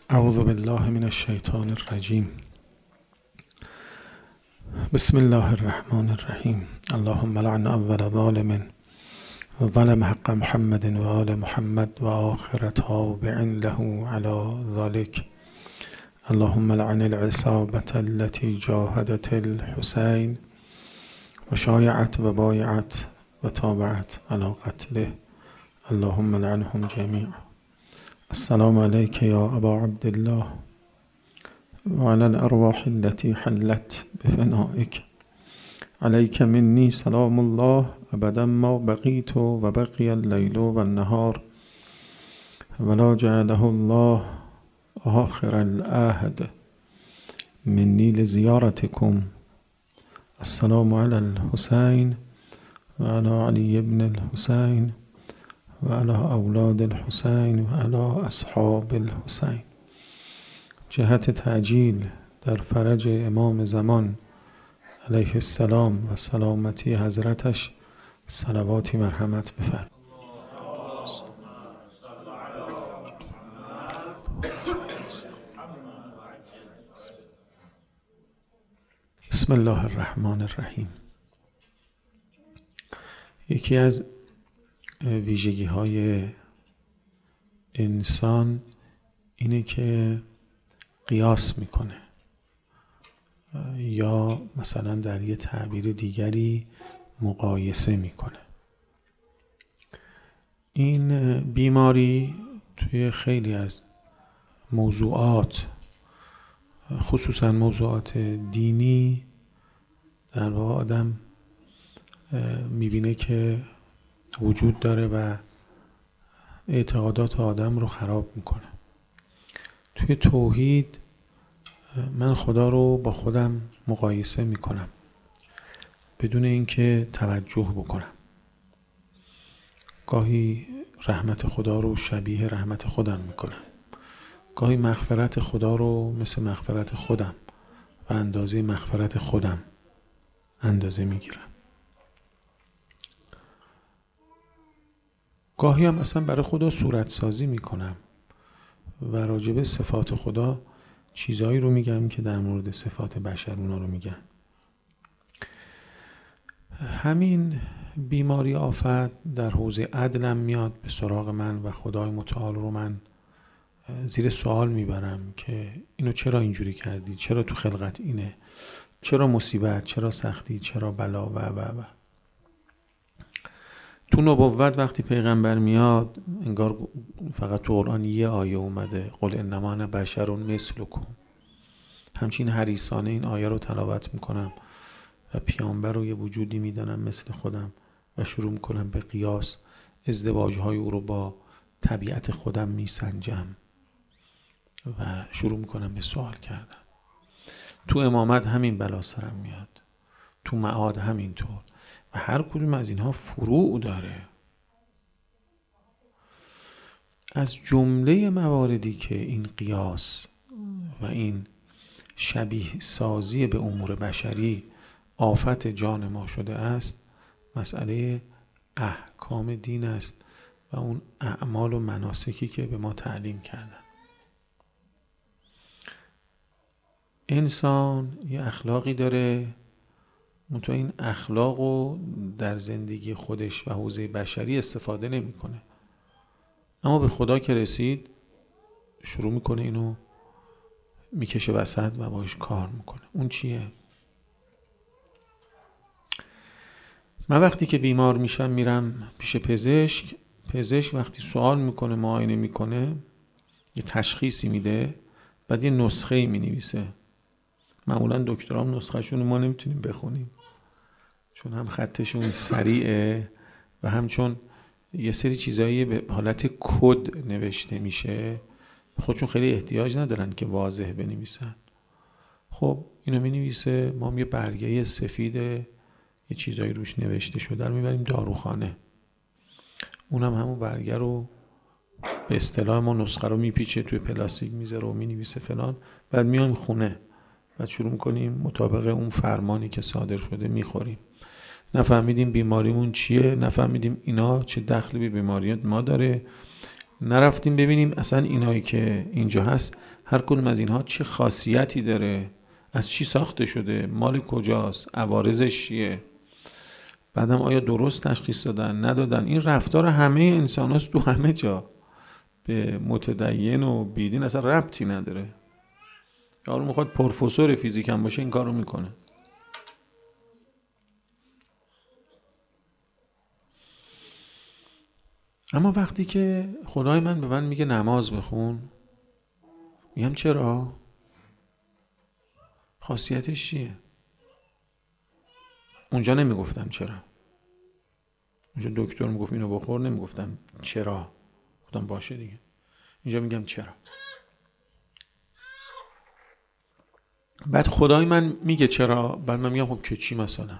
اعوذ بالله من الشیطان الرجیم. بسم الله الرحمن الرحیم. اللهم لعن اول ظالم ظلم حق محمد و آل محمد و آخر تابع له على ذلك. اللهم لعن العصابة التي جاهدت الحسين و شایعت و بایعت و تابعت على قتله. اللهم لعنهم جميعا. السلام عليك يا أبا عبد الله وعلى الأرواح التي حلت بفنائك. عليك مني سلام الله أبدا ما بقيت وبقي الليل والنهار ولا جعله الله آخر العهد مني لزيارتكم. السلام على الحسين وعلى علي بن الحسين وعلى اولاد الحسین و علی اصحاب الحسین. جهت تعجیل در فرج امام زمان علیه السلام و سلامتی حضرتش صلواتی مرحمت بفرمایید. بسم الله الرحمن الرحیم. یکی از ویژگی های انسان اینه که قیاس میکنه، یا مثلا در یه تعبیر دیگری مقایسه میکنه. این بیماری توی خیلی از موضوعات، خصوصا موضوعات دینی، در واقع آدم میبینه که وجود داره و اعتقادات آدم رو خراب میکنه. توی توحید من خدا رو با خودم مقایسه میکنم بدون اینکه توجه بکنم. گاهی رحمت خدا رو شبیه رحمت خودم میکنم، گاهی مغفرت خدا رو مثل مغفرت خودم و اندازه مغفرت خودم اندازه میگیرم. گاهی هم اصلا برای خدا صورت سازی میکنم و راجب صفات خدا چیزایی رو میگم که در مورد صفات بشر اونا رو میگن. همین بیماری آفت در حوزه عدلم میاد به سراغ من و خدای متعال رو من زیر سوال میبرم که اینو چرا اینجوری کردی؟ چرا تو خلقت اینه؟ چرا مصیبت؟ چرا سختی؟ چرا بلا؟ و تو نبوت وقتی پیغمبر میاد انگار فقط تو قرآن یه آیه اومده، قل انما انا بشر مثلکم. همچین حریصانه این آیه رو تلاوت میکنم و پیامبر رو یه وجودی میدانم مثل خودم و شروع میکنم به قیاس ازدواجهای او رو با طبیعت خودم میسنجم و شروع میکنم به سوال کردن. تو امامت همین بلا سرم میاد، تو معاد همینطور، و هر کدوم از اینها فروع داره. از جمله مواردی که این قیاس و این شبیه سازی به امور بشری آفت جان ما شده است، مسئله احکام دین است و اون اعمال و مناسکی که به ما تعلیم کردن. انسان یه اخلاقی داره، منتها این اخلاق رو در زندگی خودش و حوزه بشری استفاده نمیکنه. اما به خدا که رسید شروع میکنه اینو میکشه وسط و باش کار میکنه. اون چیه؟ من وقتی که بیمار میشم میرم پیش پزشک. پزشک وقتی سوال میکنه، معاینه میکنه، یه تشخیصی میده، بعد یه نسخه‌ای مینویسه. معمولا دکترام نسخه‌شون ما نمیتونیم بخونیم چون هم خطشون سریعه و هم چون یه سری چیزایی به حالت کد نوشته میشه، خودشون خیلی احتیاج ندارن که واضح بنویسن. خب اینو مینویسه، ما هم یه برگه سفید یه چیزایی روش نوشته شده رو میبریم داروخانه. اونم همون برگه رو به اصطلاح ما نسخه رو میپیچه توی پلاستیک میذاره و مینویسه فلان. بعد میایم خونه، بعد شروع میکنیم مطابق اون فرمانی که صادر شده میخوریم. نفهمیدیم بیماریمون چیه، نفهمیدیم اینا چه دخلی به بیماری ما داره، نرفتیم ببینیم اصلا اینایی که اینجا هست هر کدوم از اینها چه خاصیتی داره، از چی ساخته شده، مال کجاست، عوارضش چیه، بعدم آیا درست تشخیص دادن ندادن. این رفتار همه انسان هاست تو همه جا، به متدین و بیدین اصلا ربطی نداره. یارو میخواد پروفسور فیزیک هم باشه این کارو میکنه. اما وقتی که خدای من به من میگه نماز بخون، میگم چرا؟ خاصیتش چیه؟ اونجا نمیگفتم چرا. اونجا دکتر میگفت اینو بخور، نمیگفتم چرا. گفتم باشه دیگه. اینجا میگم چرا. بعد خدای من میگه چرا، بعد من میگم خب که چی مثلا؟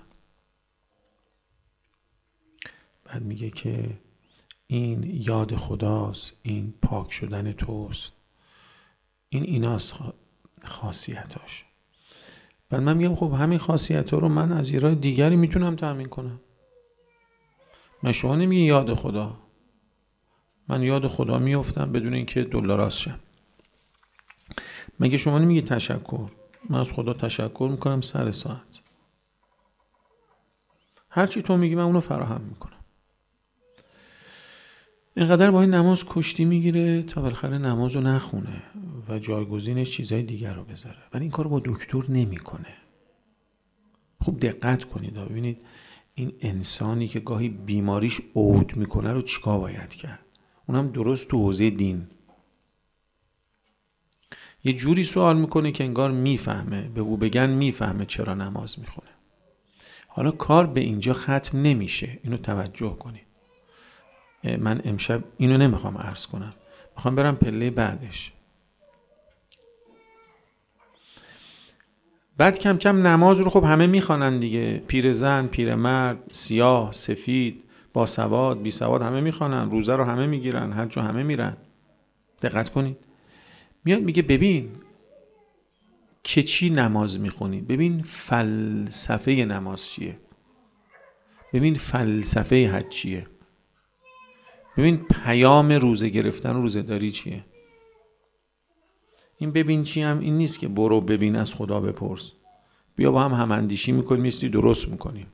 بعد میگه که این یاد خداست، این پاک شدن توست، این ایناست خاصیتاش. بعد من میگم خب همین خاصیت ها رو من از یه راه دیگری میتونم تأمین کنم. من شما نمیگی یاد خدا، من یاد خدا میافتم بدون اینکه دلاراست شم. مگه شما نمیگی تشکر، من از خدا تشکر میکنم سر ساعت. هرچی تو میگی من اونو فراهم میکنم. اینقدر با این نماز کشتی میگیره تا بالاخره نماز رو نخونه و جایگزینش چیزهای دیگر رو بذاره، ولی این کار با دکتر نمیکنه. خوب دقت کنید ببینید این انسانی که گاهی بیماریش عود میکنه رو چیکار باید کرد. اونم درست تو حوزه دین یه جوری سوال میکنه که انگار میفهمه، بگو بگن میفهمه چرا نماز میخونه. حالا کار به اینجا ختم نمیشه، اینو توجه کنید. من امشب اینو نمیخوام عرض کنم، میخوام برم پله بعدش. بعد کم کم نماز رو خب همه میخوانن دیگه، پیرزن، پیرمرد، سیاه، سفید، با سواد، بی سواد همه میخوانن، روزه رو همه میگیرن، حج رو همه میرن. دقت کنید، میاد میگه ببین که چی نماز میخونی، ببین فلسفه نماز چیه، ببین فلسفه حج چیه، ببین پیام روزه گرفتن و روزه داری چیه. این ببین چی هم این نیست که برو ببین از خدا بپرس، بیا با هم اندیشی میکنیم میستی درست میکنیم.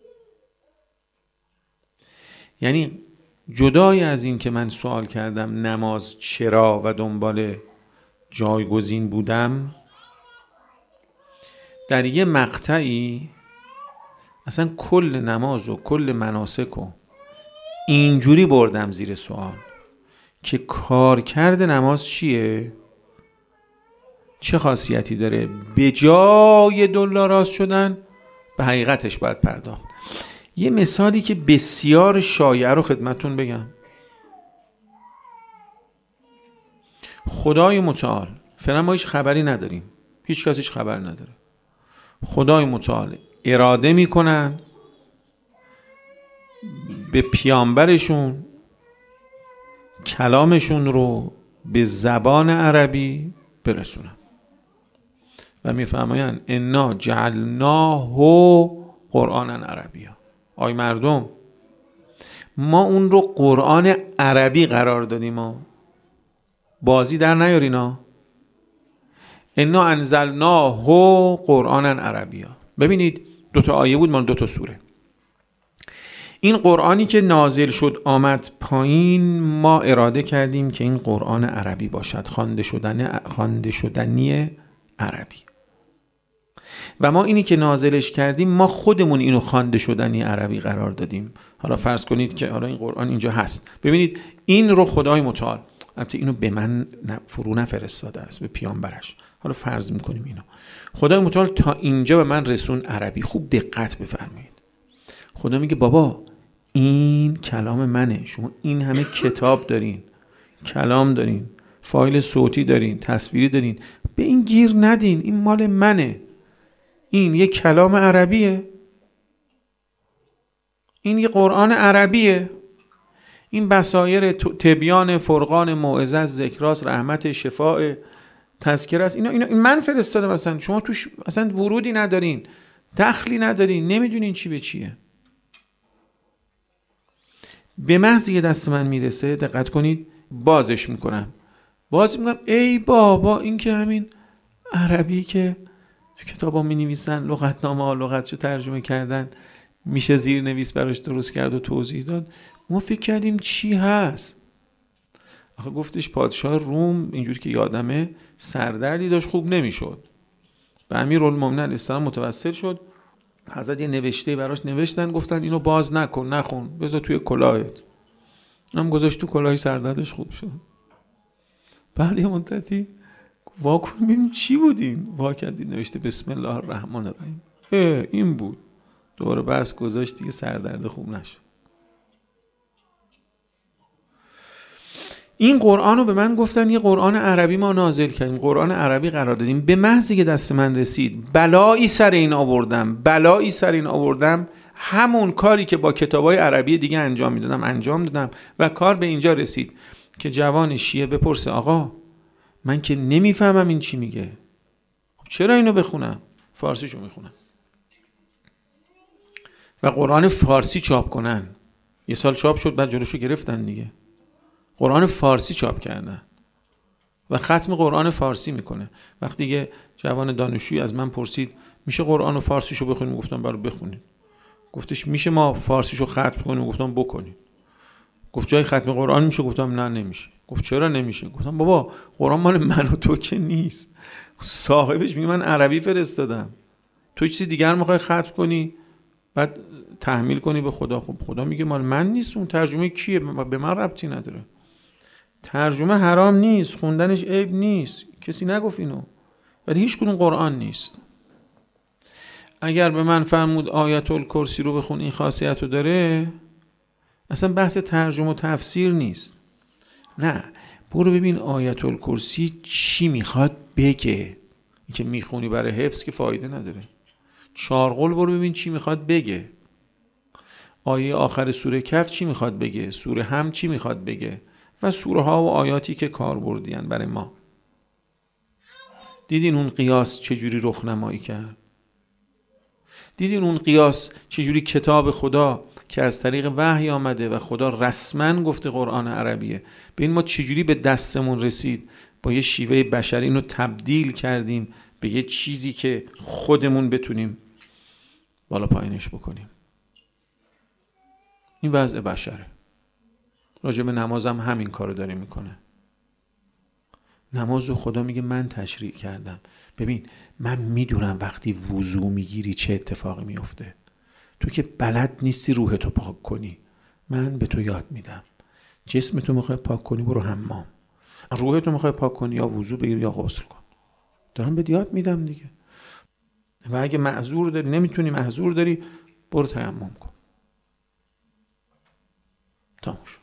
یعنی جدای از این که من سوال کردم نماز چرا و دنبال جایگزین بودم، در یه مقطعی اصلا کل نماز و کل مناسک و اینجوری بردم زیر سوال که کار کرده نماز چیه، چه خاصیتی داره، به جای دلاراست شدن به حقیقتش باید پرداخت. یه مثالی که بسیار شایع رو خدمتون بگم. خدای متعال، فعلا ما هیچ خبری نداریم، هیچ کس هیچ خبر نداره. خدای متعال اراده میکنن به پیامبرشون کلامشون رو به زبان عربی برسونن و میفرمایند انا جعلناه قرآنا عربیا. آی مردم ما اون رو قرآن عربی قرار دادیم، بازی در نیارینا. انا انزلناه قرآنا عربیا. ببینید دوتا آیه بود مال دوتا سوره. این قرآنی که نازل شد آمد پایین، ما اراده کردیم که این قرآن عربی باشد، خوانده شدنی عربی. و ما اینی که نازلش کردیم ما خودمون اینو خوانده شدنی عربی قرار دادیم. حالا فرض کنید که حالا این قرآن اینجا هست، ببینید این رو خدای متعال، البته اینو به من فرو نفرستاده است، به پیامبرش، حالا فرض میکنیم اینو خدای متعال تا اینجا به من رسون عربی. خوب دقت بفرمایید. خدا میگه بابا این کلام منه، شما این همه کتاب دارین، کلام دارین، فایل صوتی دارین، تصویری دارین، به این گیر ندین، این مال منه، این یه کلام عربیه، این یه قرآن عربیه، این بصایر تبیان فرقان موعظه ذکراست، رحمت شفاء تذکره است، اینا من فرستادم. مثلا شما توش اصلا ورودی ندارین، دخلی ندارین، نمیدونین چی به چیه. به محض یه دست من میرسه، دقت کنید، بازش میکنم. ای بابا این که همین عربی که تو کتابا می نویسن، لغتنامه ها لغتشو ترجمه کردن، میشه زیرنویس براش درست کرد و توضیح داد. ما فکر کردیم چی هست. آخه گفتش پادشاه روم اینجوری که یادمه سردردی داشت، خوب نمیشد. به امیرالمومنین علیه السلام متوسل شد، حضرت یه نوشته براش نوشتن، گفتن اینو باز نکن، نخون، بذار توی کلاهت. هم گذاشت تو کلاهی، سردردش خوب شد. بعد یه مدتی واکن ببینیم چی بودین، واکدی نوشته بسم الله الرحمن الرحیم. این بود. دوباره بس گذاشت دیگه، سردرد خوب نشد. این قرآن رو به من گفتن یه قرآن عربی ما نازل کردیم، قرآن عربی قرار دادیم. به محضی که دست من رسید بلایی سر این آوردم. همون کاری که با کتابای عربی دیگه انجام دادم و کار به اینجا رسید که جوان شیعه بپرسه آقا من که نمیفهمم این چی میگه، چرا اینو بخونم؟ فارسیشو میخونم. و قرآن فارسی چاپ کنن. یه سال چاپ شد، بعد جلوشو گرفتن دیگه. قرآن فارسی چاپ کردن و ختم قرآن فارسی میکنه. وقتی یه جوان دانشجویی از من پرسید میشه قرآن فارسیشو بخونیم؟ گفتم برای بخونید. گفتش میشه ما فارسیشو ختم کنیم؟ گفتم بکنید. گفت جای ختم قرآن میشه؟ گفتم نه نمیشه. گفت چرا نمیشه؟ گفتم بابا قرآن مال من و تو که نیست، صاحبش میگه من عربی فرستادم، تو چیزی دیگر میخوای ختم کنی بعد تحمیل کنی به خدا. خب خدا میگه مال من نیست، اون ترجمه کیه؟ به من ربطی نداره. ترجمه حرام نیست، خوندنش عیب نیست، کسی نگفت اینو، ولی هیچ کدوم قرآن نیست. اگر به من فرمود آیت الکرسی رو بخون این خاصیت رو داره، اصلا بحث ترجمه و تفسیر نیست. نه، برو ببین آیت الکرسی چی میخواد بگه. این که میخونی برای حفظ که فایده نداره. چارقل برو ببین چی میخواد بگه. آیه آخر سوره کهف چی میخواد بگه، سوره هم چی میخواد بگه، و سوره ها و آیاتی که کاربردیان برای ما. دیدین اون قیاس چجوری رخنمایی کرد؟ دیدین اون قیاس چجوری کتاب خدا که از طریق وحی آمده و خدا رسما گفته قرآن عربیه، ببین ما چجوری به دستمون رسید، با یه شیوه بشری اینو تبدیل کردیم به یه چیزی که خودمون بتونیم بالا پایینش بکنیم. این وضع بشره. راجع به نمازم همین کارو داره میکنه. نمازو خدا میگه من تشریع کردم. ببین من میدونم وقتی وضو میگیری چه اتفاقی میفته. تو که بلد نیستی روحتو پاک کنی، من به تو یاد میدم. جسمتو میخوای پاک کنی برو حمام، روحتو میخوای پاک کنی یا وضو بگیر یا غسل کن. دارم بهت یاد میدم دیگه. و اگه معذور داری، نمیتونی، معذور داری، برو تیمم کن. تمام شد.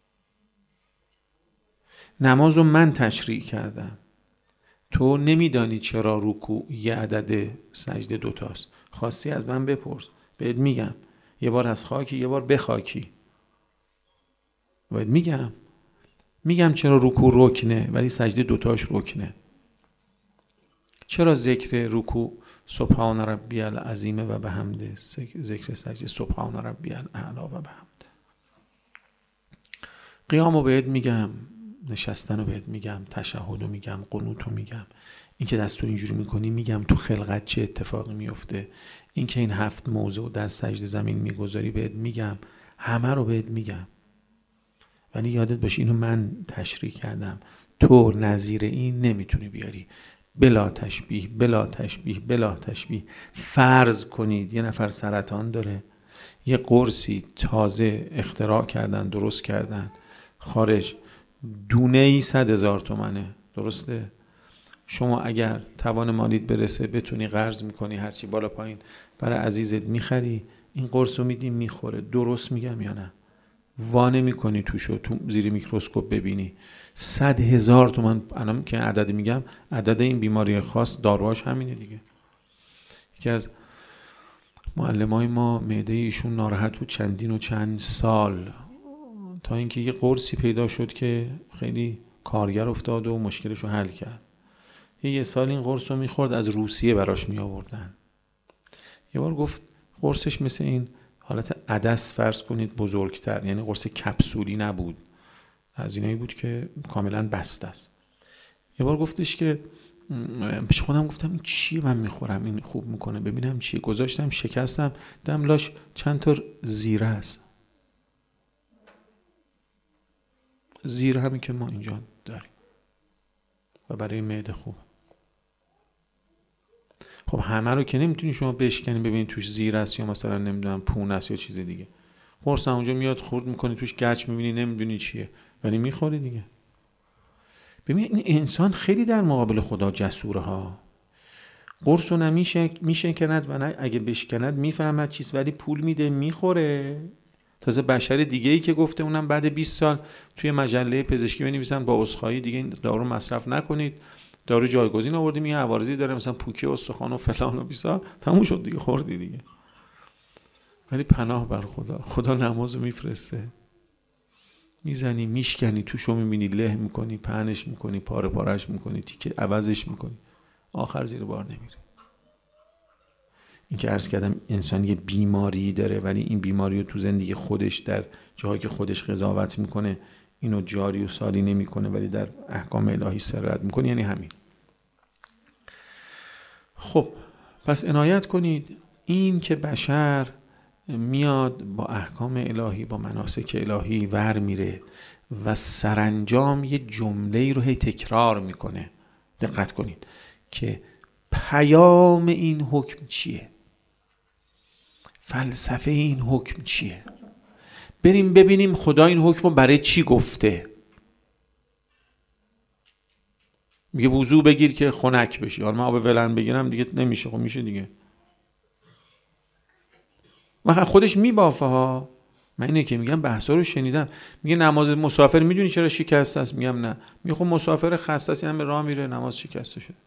نمازو من تشریع کردم. تو نمیدانی چرا رکوع یه عدد، سجده دوتاست. خواستی از من بپرس، بهت میگم. یه بار از خاکی، یه بار به خاکی. بهت میگم چرا رکوع رکنه ولی سجده دوتاش رکنه. چرا ذکر رکوع سبحان ربی العظیم و بحمده، ذکر سجده سبحان ربی الاعلی و بحمده. قیامو بهت میگم، نشستن رو بهت میگم، تشهد رو میگم، قنوت رو میگم. این که دستو اینجوری میکنی میگم تو خلقت چه اتفاقی میفته. این که این 7 موضع در سجده زمین میگذاری بهت میگم. همه رو بهت میگم. ولی یادت باشه اینو من تشریع کردم. تو نظیر این نمیتونی بیاری. بلا تشبیه. فرض کنید یه نفر سرطان داره، یه قرصی تازه اختراع کردن، درست کردن، خارج دونه‌ای 100,000 تومنه، درسته؟ شما اگر توان مالیت برسه بتونی قرض میکنی، هرچی بالا پایین برای عزیزت میخری، این قرص رو میدی میخوره. درست میگم یا نه؟ وانه میکنی توشو، تو زیر میکروسکوپ ببینی 100,000 تومن. الان که عدد میگم، عدد این بیماری خاص داروهاش همینه دیگه. یکی از معلمای ما معده ایشون ناراحت بود چند سال، تا اینکه یه قرصی پیدا شد که خیلی کارگر افتاد و مشکلش رو حل کرد. یه سال این قرص رو میخورد، از روسیه براش می آوردن. یه بار گفت قرصش مثل این حالت عدس فرض کنید بزرگتر، یعنی قرص کپسولی نبود، هزینه‌ای بود که کاملا بسته است. یه بار گفتش که پیش خودم گفتم این چیه من میخورم، این خوب میکنه، ببینم چیه. گذاشتم شکستم، دم لاش چند تا زیره است. زیره همین که ما اینجا داریم و برای معده خوب. خب همه رو که نمیتونی شما بشکنی ببینید توش زیره است یا مثلا نمیدونم پون است یا چیز دیگه. قرص اونجا میاد خورد میکنی توش گچ میبینی نمیدونی چیه ولی میخوری دیگه. ببین این انسان خیلی در مقابل خدا جسوره ها. قرص رو میشکند و نه اگه بشکند میفهمد چیست، ولی پول میده میخوره. تازه بشر دیگه ای که گفته اونم بعد 20 سال توی مجله پزشکی بنویسن با عذرخواهی دیگه این دارو مصرف نکنید، دارو جایگزین آوردیم، یه عوارضی داره مثلا پوکی استخوان و فلان و بیسار، تموم شد دیگه، خوردی دیگه. ولی پناه بر خدا نمازو میفرسته، میزنی میشکنی توشو میبینی له میکنی پهنش میکنی پاره پارش میکنی تیکه عوضش میکنی، آخر زیر بار نمیره. این که عرض کردم انسان یه بیماری داره ولی این بیماری رو تو زندگی خودش در جایی که خودش قضاوت میکنه اینو جاری و ساری نمیکنه ولی در احکام الهی سرایت میکنه، یعنی همین. خب پس عنایت کنید این که بشر میاد با احکام الهی با مناسک الهی ور میره و سرانجام یه جمله‌ای رو هی تکرار میکنه. دقت کنید که پیام این حکم چیه، فلسفه این حکم چیه، بریم ببینیم خدا این حکم رو برای چی گفته. میگه وضو بگیر که خنک بشی، حالا من آب ولن بگیرم دیگه نمیشه. خب میشه دیگه. من خودش میبافه ها. من اینه که میگم بحثا رو شنیدم. میگه نماز مسافر میدونی چرا شکسته است؟ میگم نه. میگه خب مسافر خسته است، همه راه میره نماز شکسته شده.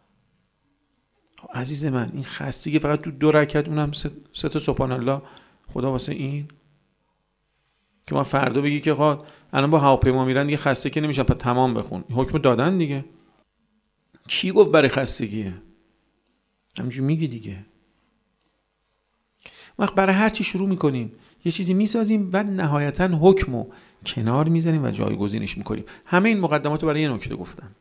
عزیز من این خستگی فقط تو 2 رکعت، اونم 3 تا سبحان الله خدا واسه این که ما فردا بگی که خب الان با هواپیما میرن دیگه خسته که نمیشن پس تمام بخون. این حکم دادن دیگه. کی گفت برای خستگیه؟ همینجوری میگی دیگه. وقت برای هر چی شروع میکنیم یه چیزی میسازیم و نهایتا حکمو کنار میزنیم و جایگزینش میکنیم. همه این مقدماتو برای یه نکته گفتم.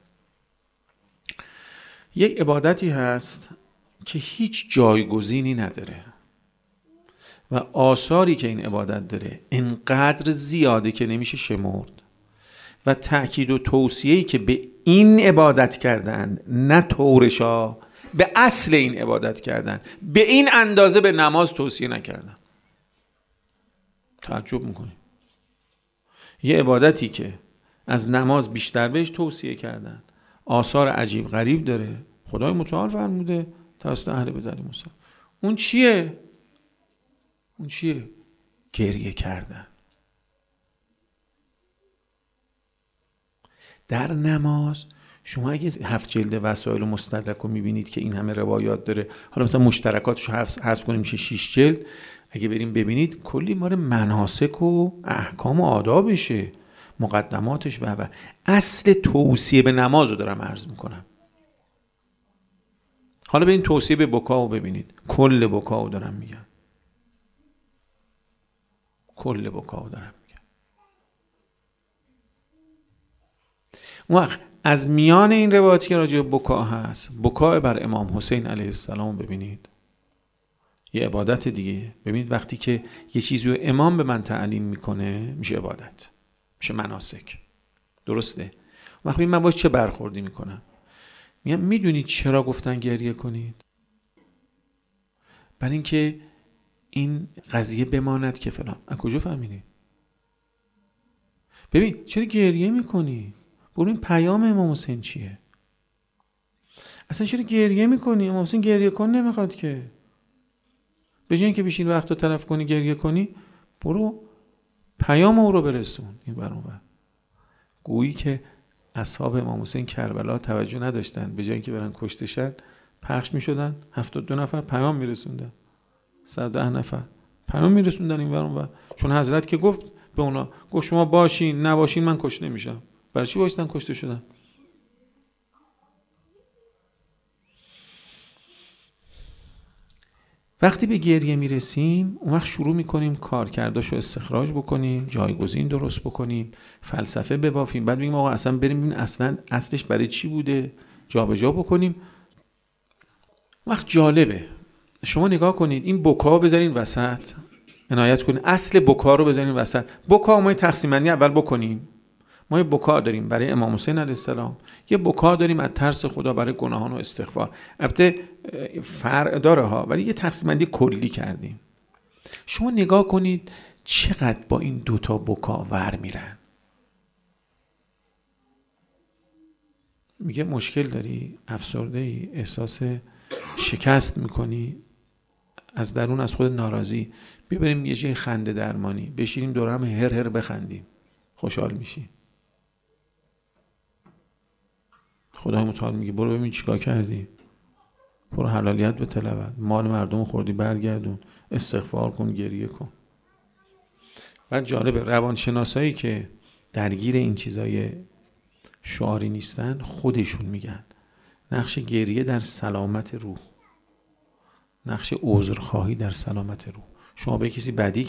یک عبادتی هست که هیچ جایگزینی نداره و آثاری که این عبادت داره انقدر زیاده که نمیشه شمرد و تأکید و توصیه‌ای که به این عبادت کردن، نه طورشا، به اصل این عبادت کردن، به این اندازه به نماز توصیه نکردن. تعجب میکنی یه عبادتی که از نماز بیشتر بهش توصیه کردن، آثار عجیب غریب داره، خدای متعال فرموده توسط اهل بدعت مسلم. اون چیه؟ اون چیه؟ گریه کردن. در نماز شما اگه 7 جلد وسائل و مستدرک رو میبینید که این همه روایات داره، حالا مثلا مشترکاتش رو حذف کنیم میشه 6 جلد، اگه بریم ببینید کلی ماره مناسک و احکام و آدابشه، مقدماتش و اصل توصیه به نماز رو دارم عرض میکنم. حالا به این توصیه به بکا رو ببینید، کل بکا رو دارم میگم، کل بکا رو دارم میگم. اون وقت از میان این روایاتی که راجع به بکا هست، بکا بر امام حسین علیه السلام ببینید، یه عبادت دیگه. ببینید وقتی که یه چیزی رو امام به من تعلیم میکنه میشه عبادت، میشه مناسک. درسته؟ وقتی من باش چه برخوردی میکنم؟ میگم میدونید چرا گفتن گریه کنید؟ برای اینکه این قضیه بماند که فلان. از کجا فهمیدی؟ ببین چرا گریه میکنی؟ برو این پیام امام حسین چیه؟ اصلا چرا گریه میکنی؟ امام حسین گریه کن نمیخواد که. به جای اینکه بشین وقت رو تلف کنی گریه کنی، برو پیام او رو برسون این برون. گویی که اصحاب امام حسین کربلا توجه نداشتن، به جای اینکه برن کشته شن پخش میشدن، 72 نفر پیام میرسوندن، 110 نفر پیام میرسوندن این برون. چون حضرت که گفت به اونا، گفت شما باشین نباشین من کشته نمیشم. برای چی باشتن کشته شدن؟ وقتی به گریه میرسیم اون وقت شروع میکنیم کارکرداشو استخراج بکنیم، جایگزین درست بکنیم، فلسفه ببافیم، بعد میگیم آقا اصلا بریم ببینیم اصلا اصلش برای چی بوده، جابجا بکنیم. وقت جالبه، شما نگاه کنید این بکا بذارین وسط، عنایت کنید اصل بکا رو بذارین وسط. بکا ما تقسیم بندی اول بکنیم. ما یه بکا داریم برای امام حسین علیه السلام، یه بکا داریم از ترس خدا برای گناهان و استغفار. البته فرق داره ها، ولی یه تقسیم بندی کلی کردیم. شما نگاه کنید چقدر با این دوتا بکا ور میرن. میگه مشکل داری، افسرده ای، احساس شکست میکنی، از درون از خود ناراضی، بیا بریم یه جای خنده درمانی بشینیم دور هم هر هر بخندیم، خوشحال میشی. خدای متعال میگه برو ببین چیکار کردی، برو حلالیت به طلبت، مال مردم خوردی برگردون، استغفار کن، گریه کن. بعد جالبه روانشناسایی که درگیر این چیزای شعاری نیستن خودشون میگن نقش گریه در سلامت روح، نقش عذرخواهی در سلامت روح. شما به کسی بدی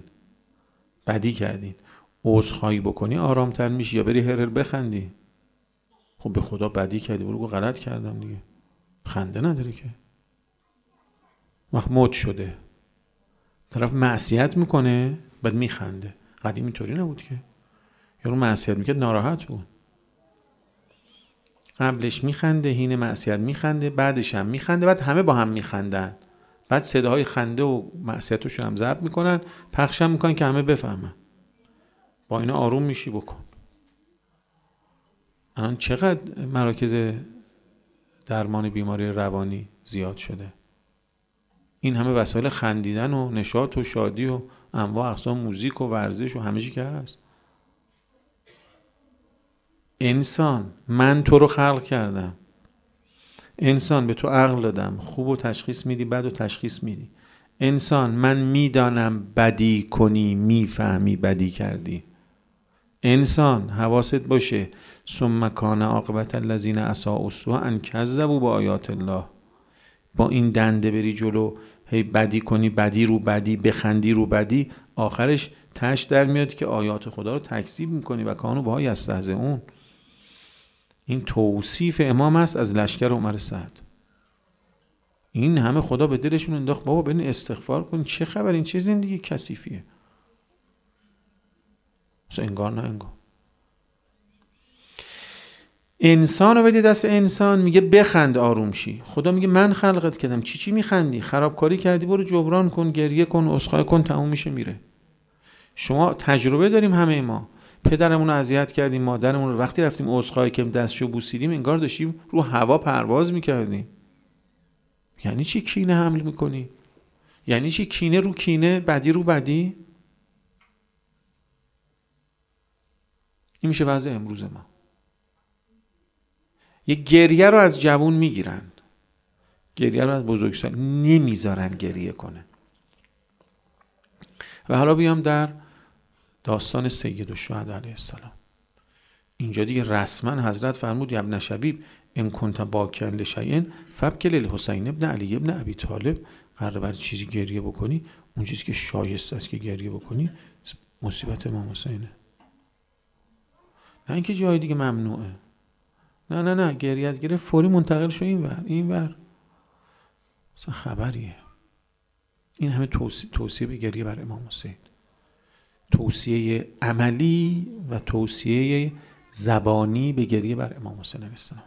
کردین عذرخواهی بکنی آرامتر میشی یا بری هر هر بخندی؟ خب به خدا بدی کردی، برو غلط کردم دیگه، خنده نداره که. وقت موت شده طرف معصیت میکنه بعد میخنده، قدیم اینطوری نبود که، یارو معصیت میکرد ناراحت بود، قبلش میخنده، هین معصیت میخنده، بعدش هم میخنده، بعد همه با هم میخندن، بعد صداهای خنده و معصیتشون هم ضبط میکنن، پخش هم میکنن که همه بفهمن. با اینا آروم میشی بکن. الان چقدر مراکز درمان بیماری روانی زیاد شده، این همه وسایل خندیدن و نشاط و شادی و انواع اقسام موزیک و ورزش و همه چی که هست. انسان، من تو رو خلق کردم، انسان به تو عقل دادم، خوب و تشخیص میدی، بد و تشخیص میدی. انسان، من میدانم بدی کنی، میفهمی بدی کردی. انسان حواست باشه ثم کان عاقبت الذین اساءوا السوء ان کذبوا بآیات الله. با این دنده بری جلو، هی بدی کنی، بدی رو بدی، بخندی رو بدی، آخرش تش در میاد که آیات خدا رو تکذیب میکنی و کانوا بها یستهزئون. این توصیف امام است از لشکر عمر سعد. این همه خدا به دلشون انداخت بابا برین استغفار کن، چه خبر، این چه زندگی کثیفیه. انگار نه انگار. انسان رو بده دست انسان، میگه بخند آروم شی. خدا میگه من خلقت کردم، چی میخندی؟ خرابکاری کردی برو جبران کن، گریه کن، عذرخواهی کن، تموم میشه میره. شما تجربه داریم همه ما، پدرمون رو اذیت کردیم، مادرمون رو، وقتی رفتیم عذرخواهی کردیم دستشو بوسیدیم انگار داشتیم رو هوا پرواز میکردیم. یعنی چی کینه حمل میکنی؟ یعنی چی کینه رو کینه، بدی رو بدی؟ این میشه وضع امروز ما. یه گریه رو از جوون میگیرن، گریه رو از بزرگسال نمیذارن گریه کنه. و حالا بیام در داستان سید الشهدا علیه السلام. اینجا دیگه رسما حضرت فرمود ابن شبیب ان کنت باکن لشیء فابکی للحسین ابن علی ابن ابی طالب. قراره برای چیزی گریه بکنی، اون چیزی که شایسته است که گریه بکنی مصیبت امام حسینه، نه اینکه جای دیگه ممنوعه. نه گریت گرفت فوری منتقل شو این ور اصلا خبریه. این همه توصیه به گریه بر امام حسین، توصیه عملی و توصیه زبانی به گریه بر امام حسین علیه السلام.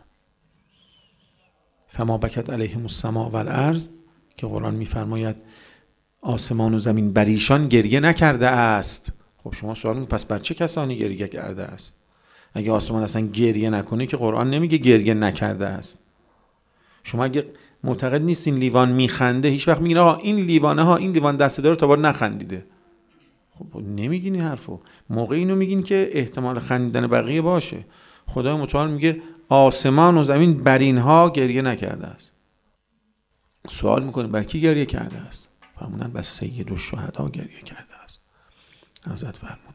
فما بکت علیهم السماء والارض که قرآن میفرماید آسمان و زمین بر ایشان گریه نکرده است. خب شما سوال میکنید پس بر چه کسانی گریه کرده است؟ اگه آسمان اصلا گریه نکنه که قرآن نمیگه گریه نکرده است. شما اگه معتقد نیستین لیوان میخنده، هیچ وقت میگین آقا این لیوانه ها، این لیوان دسته داره تا بار نخندیده. خب نمیگین این حرفو، موقع اینو میگین که احتمال خندیدن بقیه باشه. خدای متعال میگه آسمان و زمین بر اینها گریه نکرده است. سوال میکنه بر کی گریه کرده است؟ فرمودن بر سید الشهدا گریه کرده است. حضرت فرمودن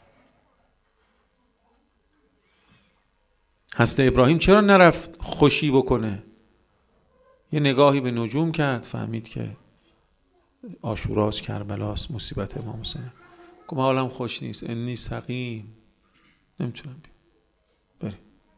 حضرت ابراهیم چرا نرفت خوشی بکنه؟ یه نگاهی به نجوم کرد، فهمید که عاشوراست، کربلاست، مصیبت امام حسین. گفت حالم خوش نیست، انی سقیم، نمیتونم بریم.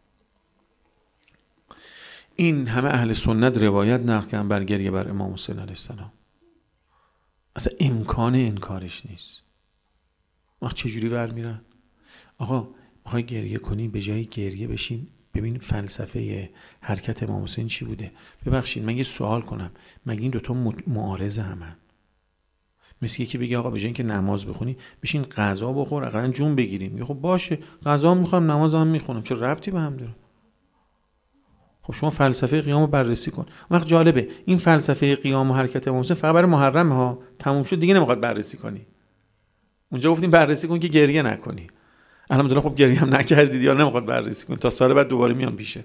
این همه اهل سنت روایت نقل کردن بر گریه بر امام حسین علیه السلام. اصلا امکان انکارش نیست. وقت چجوری ور میرن؟ آقا میخوای گریه کنی، به جای گریه بشین ببین فلسفه حرکت امام حسین چی بوده. ببخشید من یه سوال کنم، مگه این دوتا معارضه همن؟ مثل یکی بگه آقا به جای اینکه نماز بخونی بشین غذا بخور اقلا جون بگیریم. میگه خب باشه غذا میخوام نمازم میخونم، چه ربطی به هم داره؟ خب شما فلسفه قیام رو بررسی کن. وقت جالبه این فلسفه قیام و حرکت امام حسین فقط برای محرم ها تموم شد، دیگه نمیخواد بررسی کنی. اونجا گفتیم بررسی کن که گریه نکنی. الحمدلله خب گریه هم نکردید یا نمیخواد بررسی کنی، تا سال بعد دوباره میان پیشه.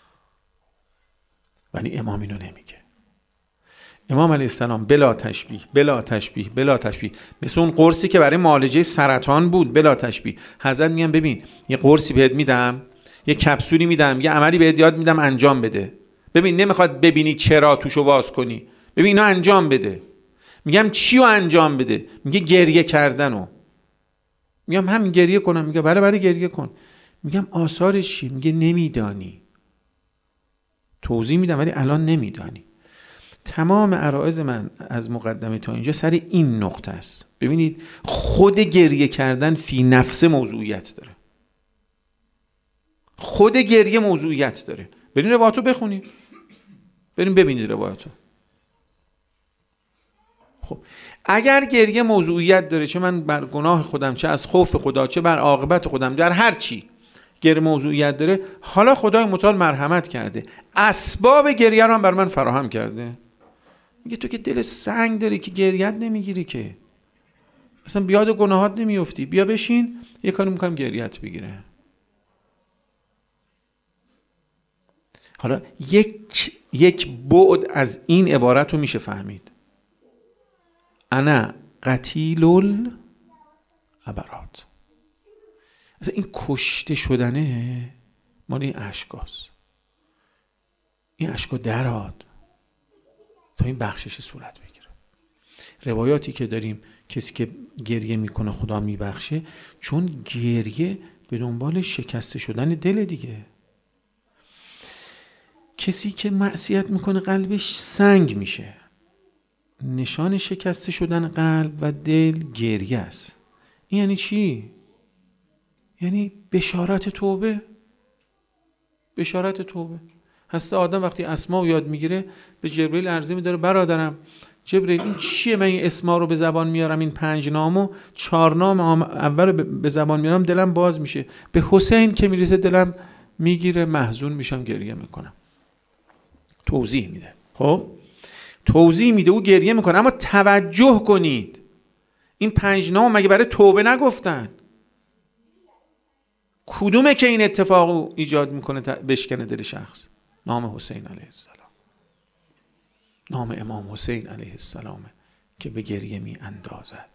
ولی امام اینو نمیگه. امام علیه السلام بلا تشبیه بلا تشبیه بلا تشبیه، مثل اون قرصی که برای معالجه سرطان بود، بلا تشبیه. حضرت میگن ببین یه قرصی بهت میدم، یه کپسولی میدم، یه عملی بهت یاد میدم انجام بده. ببین نمیخواد ببینی چرا توشو واز کنی، ببین اینا انجام بده. میگم چی رو انجام بده؟ میگه گریه کردنو. میگم همین گریه کنم؟ میگه بله گریه کن. میگم آثارش چی؟ میگه نمیدانی. توضیح میدم ولی الان نمیدانی. تمام عرایض من از مقدمه تا اینجا سر این نقطه است. ببینید خود گریه کردن فی نفس موضوعیت داره. خود گریه موضوعیت داره. برین روایاتو بخونید، برین ببینید روایاتو. خب اگر گریه موضوعیت داره، چه من بر گناه خودم، چه از خوف خدا، چه بر عاقبت خودم، در هر چی گریه موضوعیت داره، حالا خدای متعال مرحمت کرده، اسباب گریه رو هم بر من فراهم کرده. میگه تو که دل سنگ داری که گریت نمیگیری، که اصلا بیاد گناهات نمیافتی، بیا بشین یه کاری میکنم گریت بگیره. حالا یک بعد از این عبارت رو میشه فهمید. انا قتیل العبرات. اصلا این کشته شدنه مال این اشکاست. این اشکا دراد تا این بخشش صورت بگیره. روایاتی که داریم کسی که گریه میکنه خدا میبخشه، چون گریه به دنبال شکسته شدن دل دیگه. کسی که معصیت میکنه قلبش سنگ میشه، نشان شکسته شدن قلب و دل گریه است. این یعنی چی؟ یعنی بشارت توبه. بشارت توبه. هست آدم وقتی اسما یاد میگیره به جبرئیل عرضه میداره برادرم جبرئیل این چیه؟ من این اسما رو به زبان میارم، این 5 نام و 4 نام اول به زبان میارم دلم باز میشه، به حسین که میرسه دلم میگیره، محزون میشم، گریه میکنم. توضیح میده. خب توضیح میده، او گریه میکنه. اما توجه کنید این 5 نام مگه برای توبه نگفتن؟ کدومه که این اتفاق ایجاد میکنه بشکنه دل شخص؟ نام حسین علیه السلام، نام امام حسین علیه السلام که به گریه می اندازد.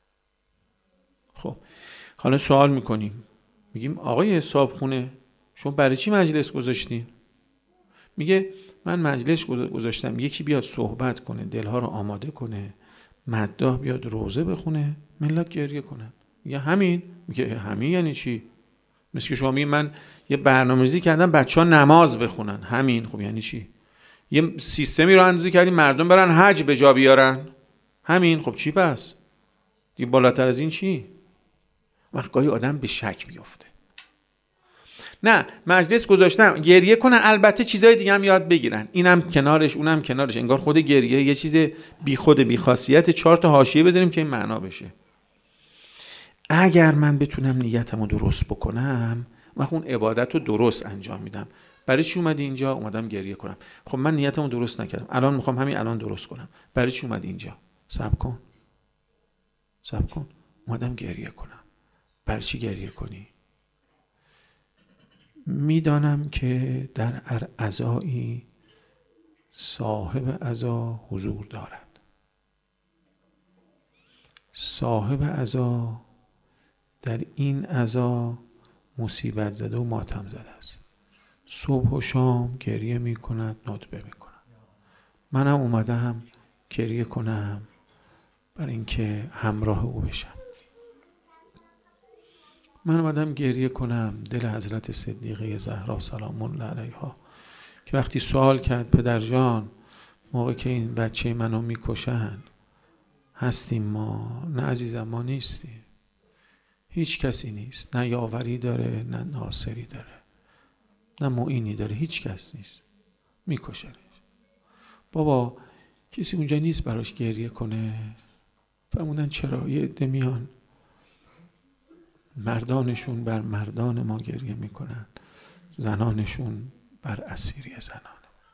خب حالا سوال میکنیم، میگیم آقای صاحبخونه شما برای چی مجلس گذاشتین؟ میگه من مجلس گذاشتم یکی بیاد صحبت کنه، دلها رو آماده کنه، مداح بیاد روزه بخونه، ملت گریه کنن. میگه همین؟ میگه همین یعنی چی؟ مثل که شما میگه من یه برنامه‌ریزی کردم بچه‌ها نماز بخونن، همین. خب یعنی چی؟ یه سیستمی رو اندازی کردیم مردم برن حج به جا بیارن، همین. خب چی پس؟ دیگه بالاتر از این چی؟ وقت گاهی آدم به شک میفته. نه مجلس گذاشتم گریه کنن، البته چیزای دیگه هم یاد بگیرن، اینم کنارش اونم کنارش، انگار خود گریه یه چیز بی خود بی خاصیت، 4 تا حاشیه بذاریم که این معنا بشه. اگر من بتونم نیتمو درست بکنم وقت اون عبادت رو درست انجام میدم. برای چی اومدی اینجا؟ اومدم گریه کنم. خب من نیتمو درست نکردم، الان میخوام همین الان درست کنم. برای چی اومدی اینجا؟ صبر کن اومدم گریه کنم. برای چی گریه کنی؟ میدانم که در عزایی صاحب عزا حضور دارد. صاحب عزا در این عزا مصیبت زده و ماتم زده است. صبح و شام گریه می کند، ندبه می کند. منم اومدم گریه کنم برای اینکه همراه او بشم. من اومدم گریه کنم دل حضرت صدیقه زهرا سلام الله علیها که وقتی سوال کرد پدر جان موقع که این بچه منو میکشن هستیم ما؟ نه عزیزم، ما نیستیم. هیچ کسی نیست، نه یاوری داره، نه ناصری داره، نه معینی داره، هیچ کس نیست، میکشنش. بابا کسی اونجا نیست براش گریه کنه؟ فرمودن چرا؟ یه عده میان مردانشون بر مردان ما گریه میکنن، زنانشون بر اسیری زنان.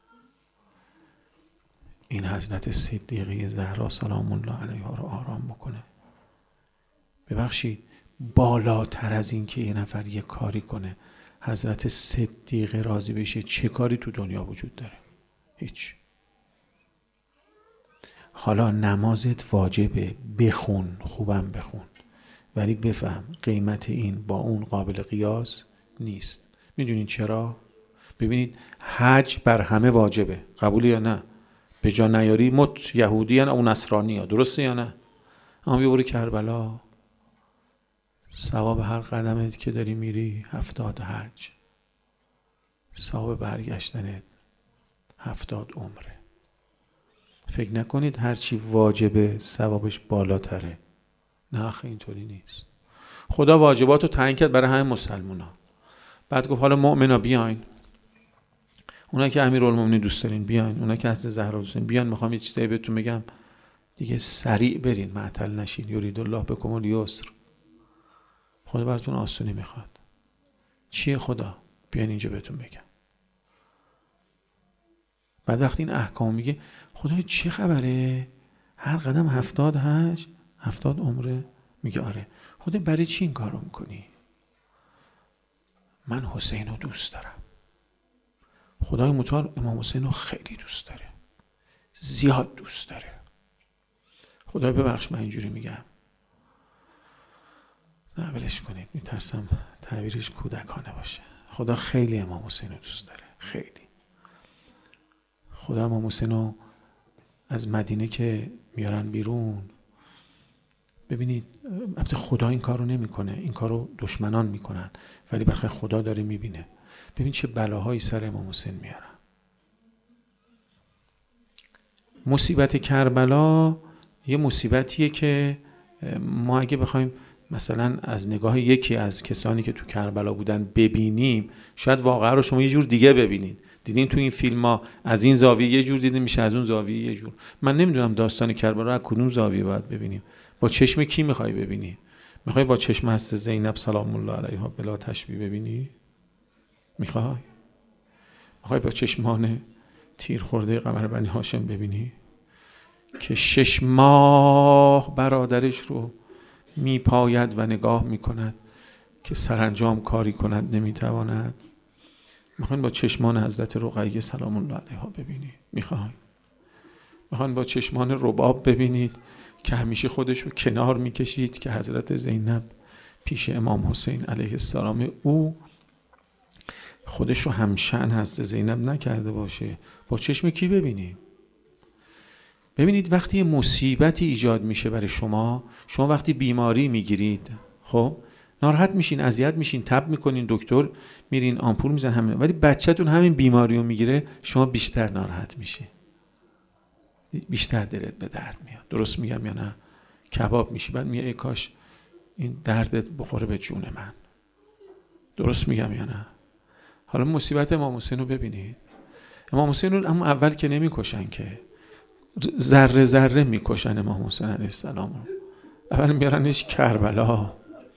این حضرت صدیقه زهرا سلام الله علیها رو آرام بکنه. ببخشید بالاتر از این که یه نفر یه کاری کنه حضرت صدیقه راضی بشه چه کاری تو دنیا وجود داره؟ هیچ. حالا نمازت واجبه، بخون، خوبم بخون، ولی بفهم قیمت این با اون قابل قیاس نیست. میدونین چرا؟ ببینید حج بر همه واجبه، قبول یا نه؟ به جا نیاری مت یهودی او نصرانی ها، درسته یا نه؟ اما بیا برو کربلا، ثواب هر قدمت که داری میری 70 حج، ثواب برگشتنت 70 عمره. فکر نکنید هرچی واجبه ثوابش بالاتره. نه آخه اینطوری نیست. خدا واجبات رو تعیین کرد برای همه مسلمونا. بعد گفت حالا مؤمنا بیاین، اونا که امیرالمومنین دوست دارین بیاین، اونا که حضرت زهرا دوست دارین بیاین. میخوام یه چیزایی بهتون بگم دیگه، سریع برین، معطل نشین. یرید الله بکم الیسر. خدا براتون آسونی میخواد. چیه خدا؟ بیاین اینجا بهتون بگم. بعد وقتی این احکام میگه خدای چه خبره؟ هر قدم 70 حج، 70 عمره. میگه آره. خدا برای چی این کارو میکنی؟ من حسین رو دوست دارم. خدای متعال امام حسین رو خیلی دوست داره، زیاد دوست داره. خدای ببخش من اینجوری میگم، نه ولش کنید، میترسم تعبیرش کودکانه باشه. خدا خیلی امام حسین رو دوست داره، خیلی. خدا امام حسین رو از مدینه که میارن بیرون، ببینید البته خدا این کار رو نمی کنه، این کار رو دشمنان میکنن، ولی برخی خدا داره میبینه. ببین چه بلاهایی سر امام حسین میارن. مصیبت کربلا یه مصیبتیه که ما اگه بخوایم مثلا از نگاه یکی از کسانی که تو کربلا بودن ببینیم، شاید واقعا رو شما یه جور دیگه ببینید. دیدین تو این فیلم ها از این زاویه یه جور دیده میشه، از اون زاویه یه جور. من نمیدونم داستان کربلا از کدوم زاویه باید ببینیم. با چشم کی میخوای ببینی؟ میخوای با چشم حضرت زینب سلام الله علیها بلا تشبیه ببینی؟ میخوای با چشمان تیر خورده قمر بنی هاشم ببینی که 6 ماه برادرش رو میپاید و نگاه میکند که سرانجام کاری کند نمیتواند؟ میخواین با چشمان حضرت رقیه سلام الله علیها ببینی؟ میخواین با چشمان رباب ببینید که همیشه خودش رو کنار میکشید که حضرت زینب پیش امام حسین علیه السلام او خودش رو همشأن حضرت زینب نکرده باشه؟ با چشم کی ببینیم؟ ببینید وقتی مصیبتی ایجاد میشه برای شما وقتی بیماری میگیرید، خب ناراحت میشین، اذیت میشین، تب میکنین، دکتر میرین، آمپول میزن همین، ولی بچه‌تون همین بیماری رو میگیره، شما بیشتر ناراحت میشین، بیشتر دلت به درد میاد. درست میگم یا نه؟ کباب میشی، بعد میگه ای کاش این دردت بخوره به جون من. درست میگم یا نه؟ حالا مصیبت امام حسین رو ببینید. امام حسین رو اما اول که نمیکشن، که ذره ذره میکشن امام حسین علیه السلام رو. اول میارنش کربلا،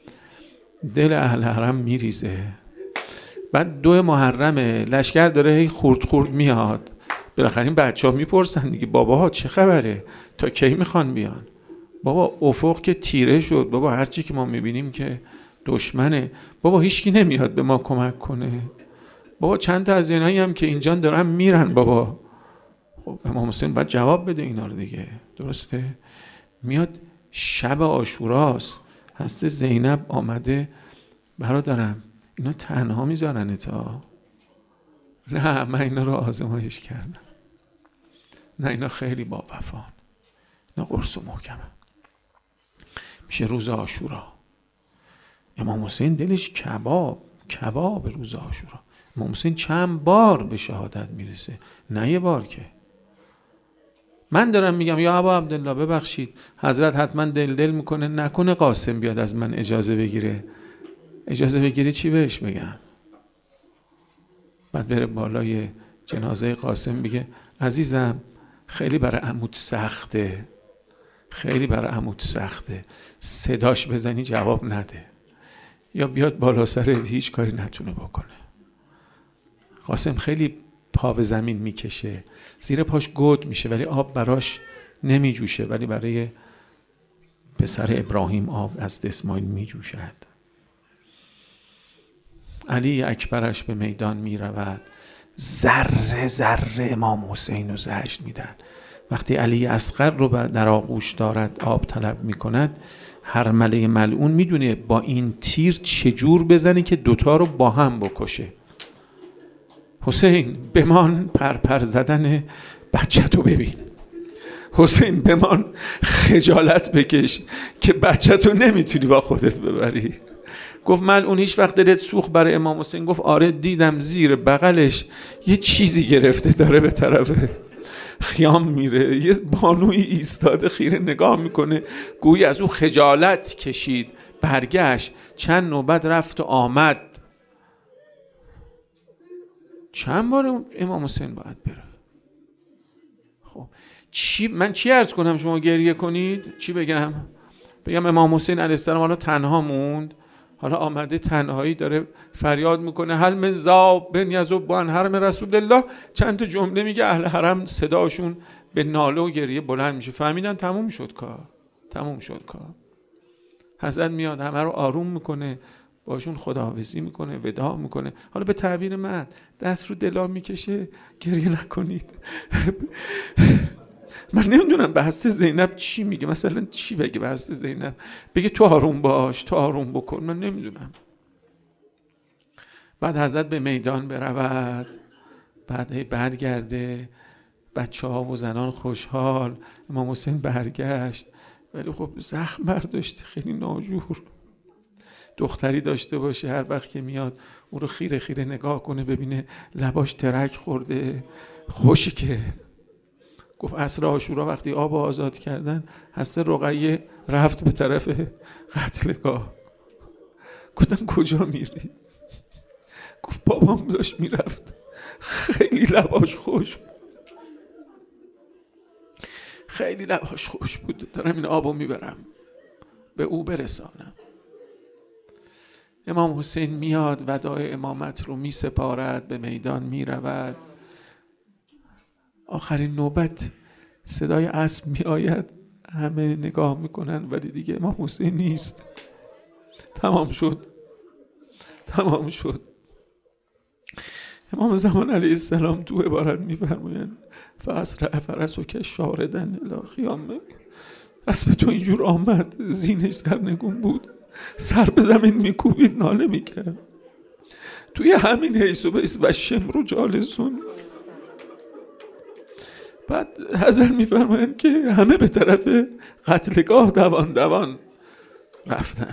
دل اهل حرم میریزه. بعد 2 محرم لشکر داره هی خورد خورد میاد. بالاخره این بچه‌ها میپرسن دیگه باباها چه خبره؟ تا کی میخوان بیان؟ بابا افق که تیره شد، بابا هرچی که ما میبینیم که دشمنه، بابا هیچکی نمیاد به ما کمک کنه، بابا چند تا از اینایی هم که اینجا دارن میرن بابا. خب امام حسین باید جواب بده اینا رو دیگه، درسته؟ میاد شب عاشوراست، حضرت زینب آمده، برادرم اینا تنها میذارن تا؟ نه من اینا رو آزمایش کردم، نه اینا خیلی با وفان، اینا قرص و محکمه. میشه روز عاشورا. امام حسین دلش کباب روز عاشورا. امام حسین چند بار به شهادت میرسه، نه یه بار که. من دارم میگم یا ابا عبدالله ببخشید، حضرت حتما دل میکنه نکنه قاسم بیاد از من اجازه بگیره. اجازه بگیره چی بهش بگم؟ بعد بره بالای جنازه قاسم بگه عزیزم خیلی برای عمود سخته، خیلی برای عمود سخته، صداش بزنی جواب نده، یا بیاد بالا سر هیچ کاری نتونه بکنه. قاسم خیلی پا به زمین میکشه، زیر پاش گود میشه ولی آب براش نمیجوشه، ولی برای پسر ابراهیم آب از اسماعیل میجوشد. علی اکبرش به میدان میرود، ذره ذره امام حسین رو زجر میدن. وقتی علی اصغر رو در آغوش دارد آب طلب میکند، هرمله ملعون میدونه با این تیر چجور بزنه که دوتا رو با هم بکشه. حسین بمان پرپر زدن بچه‌تو ببین، حسین بمان خجالت بکش که بچه‌تو نمیتونی با خودت ببری. گفت ملعون هیچ وقت دلت سوخت برای امام حسین؟ گفت آره دیدم زیر بغلش یه چیزی گرفته داره به طرف خیام میره، یه بانوی ایستاده خیره نگاه میکنه، گویی از او خجالت کشید، برگشت، چند نوبت رفت و آمد. چند بار امام حسین باید بره؟ خب من چی عرض کنم شما گریه کنید؟ چی بگم امام حسین علیه السلام حالا تنها موند، حالا آمده تنهایی داره فریاد میکنه هل من ذاب بن یذب عن حرم رسول الله. چند تا جمله میگه، اهل حرم صداشون به ناله و گریه بلند میشه. فهمیدن تموم شد کار. حضرت میاد همه رو آروم میکنه، باشون خداحافظی میکنه، وداع میکنه. حالا به تعبیر من دست رو دلا میکشه، گریه نکنید. من نمیدونم به حضرت زینب چی میگه، مثلا چی بگه به حضرت زینب؟ بگه تو آروم باش، تو آروم بکن، من نمیدونم. بعد حضرت به میدان برود، بعد برگرده، بچه ها و زنان خوشحال، امام حسین برگشت ولی خب زخم برداشته، خیلی ناجور. دختری داشته باشه هر وقت که میاد او رو خیره خیره نگاه کنه، ببینه لباش ترک خورده، خوشی که. گفت عصر عاشورا وقتی آب آزاد کردن، حضرت رقیه رفت به طرف قتلگاه. گفتم کجا میری؟ گفت بابام داشت میرفت، خیلی لباش خوش بود، خیلی لباش خوش بود، دارم این آبو میبرم به او برسانم. امام حسین میاد وداع امامت رو میسپارد، به میدان میرود. آخرین نوبت صدای اسب می آید، همه نگاه میکنن ولی دیگه امام حسین نیست. تمام شد. امام زمان علیه السلام تو عبارت میفرمایند فاسرع فرسک شاردن الی خیامک. اسب تو اینجور آمد، زینش سرنگون بود، سر به زمین میکوبید، ناله میکرد. توی همین حیث و بیس و شمر و جالسون. بعد حضرت میفرمایند که همه به طرف قتلگاه دوان رفتن.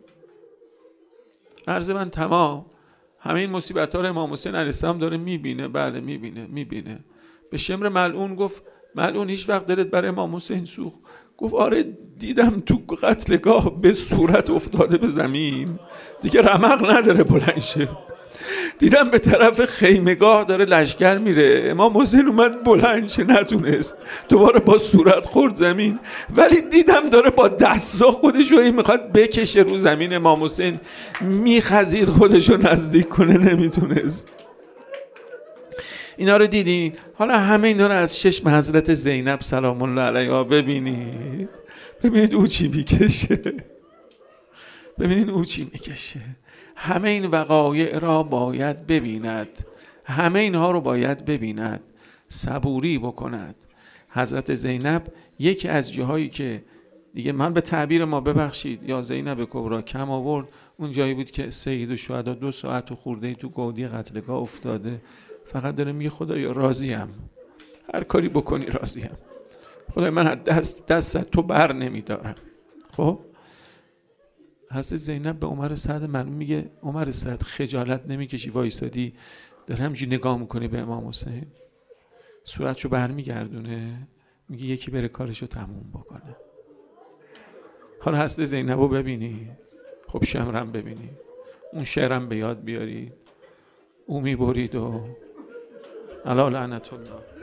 عرض من تمام. همه این مصیبت ها رو امام حسین علیه السلام داره میبینه. بله میبینه. به شمر ملعون گفت ملعون هیچ وقت دلت برای امام حسین سوخت؟ گفت آره دیدم تو قتلگاه به صورت افتاده به زمین، دیگه رمق نداره بلند شه. دیدم به طرف خیمگاه داره لشکر میره، امام حسین اومد بلند شه، نتونست، دوباره با صورت خورد زمین. ولی دیدم داره با دستا خودشو میخواد بکشه رو زمین، امام حسین میخزید خودشو نزدیک کنه، نمیتونست. اینا رو دیدین؟ حالا همه اینا رو از چشم حضرت زینب سلام الله علیها ببینید او چی میکشه. ببینید او چی میکشه. همه این وقایع را باید ببیند، همه اینها رو باید ببیند، صبوری بکند. حضرت زینب یکی از جاهایی که دیگه من به تعبیر ما ببخشید یا زینب کبرا کم آورد، اون جایی بود که سید الشهدا 2 ساعت و خورده تو گودی قتلگاه افتاده، فقط داره میگه خدایا راضیم، هر کاری بکنی راضیم، خدای من دست تو بر نمیدارم، خب حضرت زینب به عمر سعد مرحوم میگه عمر سعد خجالت نمیکشی وایسادی داره همینجوری نگاه میکنی به امام حسین؟ صورتشو برمیگردونه میگه یکی بره کارشو تموم بکنه. حالا حضرت زینبو ببینی، خب شمرم ببینی، اون شعرم به یاد بیاری، او میبرید و علی لعنت الله.